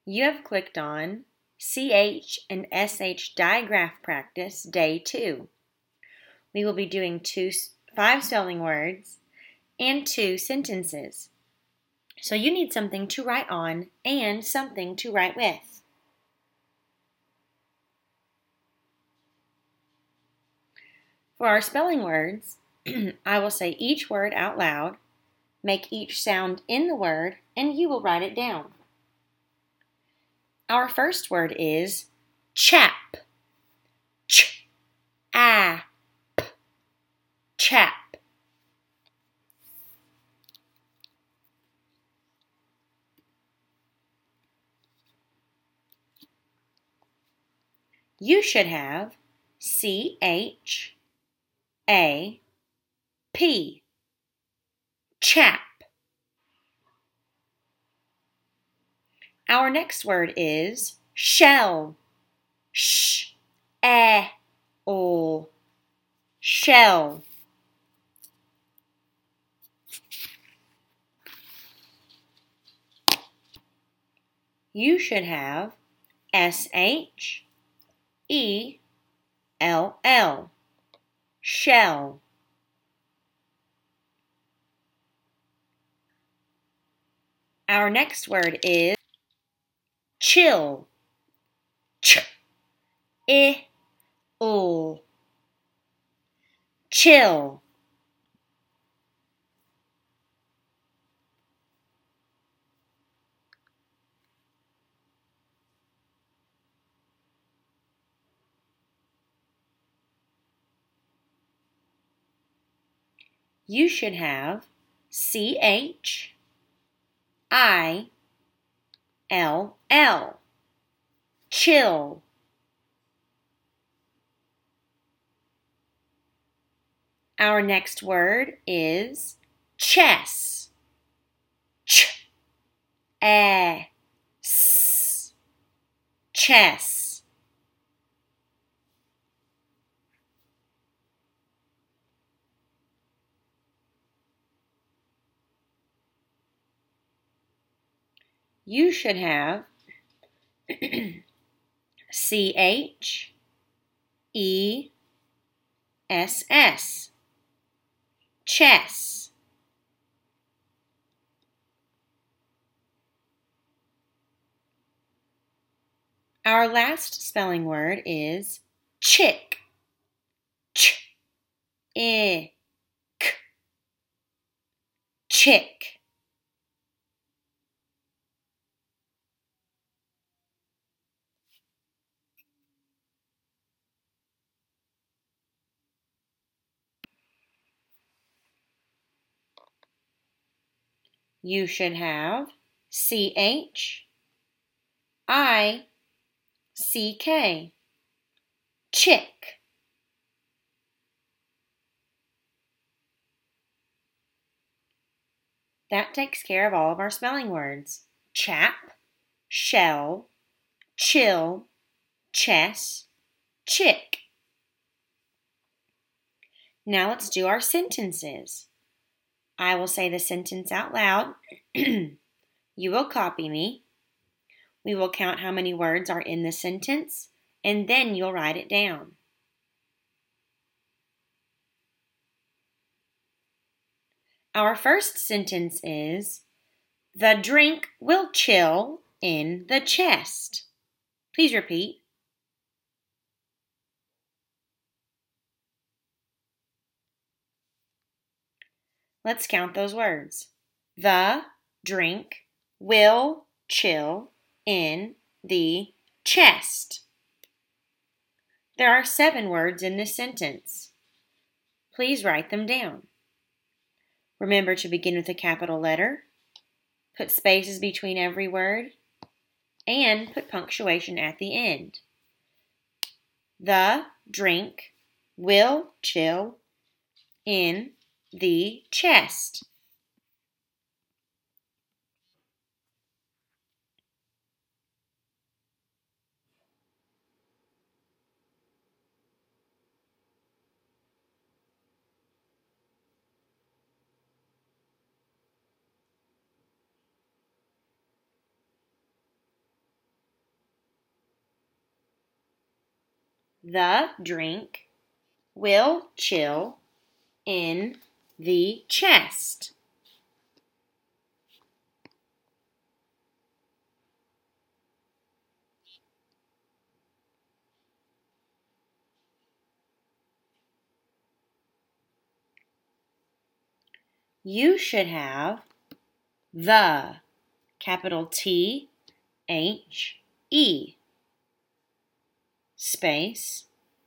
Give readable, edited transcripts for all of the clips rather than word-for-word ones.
You have clicked on CH and SH digraph practice day 2. We will be doing 5 spelling words and 2 sentences. So you need something to write on and something to write with. For our spelling words, I will say each word out loud, make each sound in the word, and you will write it down. Our first word is chap. Ch-a-p. Chap. You should have C-H-A-P. Chap. Our next word is shell. Sh-e-l. Shell. You should have S-H-E-L-L. Shell. Our next word is chill. Ch-I-L. Chill. You should have C-H-I-L-L. Chill. Our next word is chess. Ch-e-s. Chess. You should have C-H-E-S-S. Chess. Our last spelling word is chick. Ch-I-C. Chick. You should have C-H-I-C-K. Chick. That takes care of all of our spelling words. Chap, shell, chill, chess, chick. Now let's do our sentences. I will say the sentence out loud. You will copy me. We will count how many words are in the sentence, and then you'll write it down. Our first sentence is, the drink will chill in the chest. Please repeat. Let's count those words. The drink will chill in the chest. There are 7 words in this sentence. Please write them down. Remember to begin with a capital letter, put spaces between every word, and put punctuation at the end. The drink will chill in the chest. The drink will chill in the chest. You should have the, capital T, H, E, space,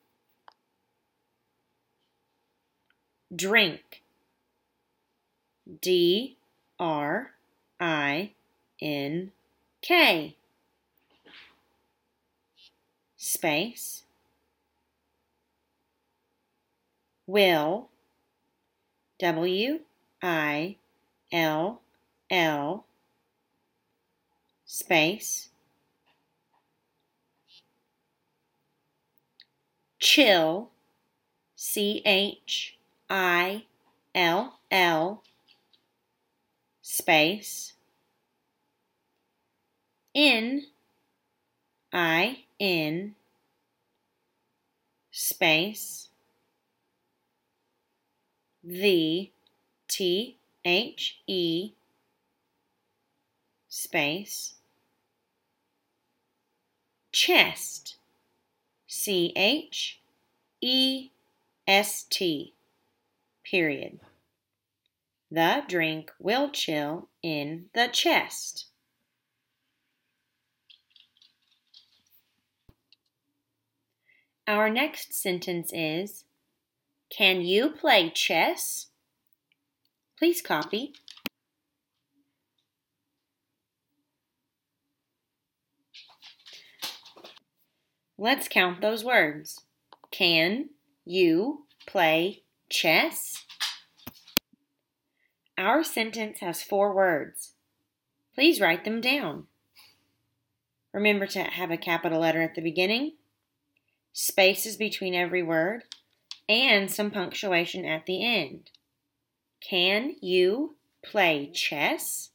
drink, D, R, I, N, K, space, will, W, I, L, L, space, chill, CHILL, space, in, IN, space, the, THE, space, chest, CHEST, period. The drink will chill in the chest. Our next sentence is, can you play chess? Please copy. Let's count those words. Can you play chess? Our sentence has 4 words. Please write them down. Remember to have a capital letter at the beginning, spaces between every word, and some punctuation at the end. Can you play chess?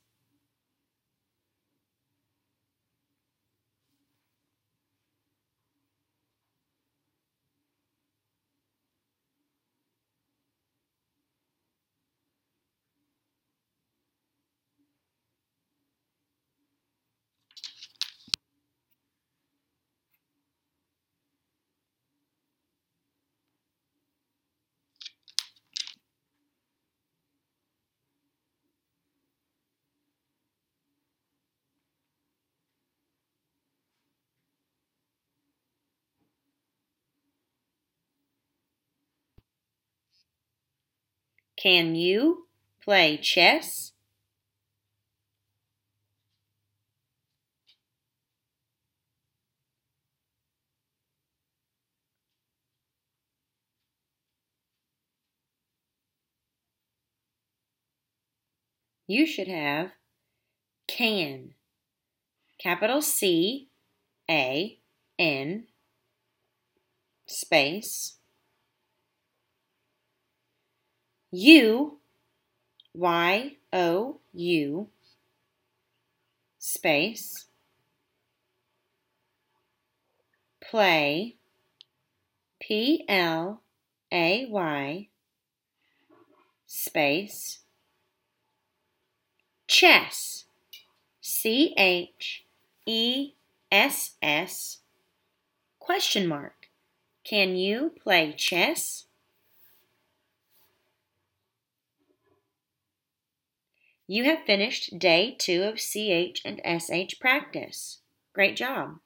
Can you play chess? You should have can, capital C, A, N, space, U, Y, O, U, space, play, PLAY, space, chess, CHESS, question mark. Can you play chess? You have finished day 2 of CH and SH practice. Great job.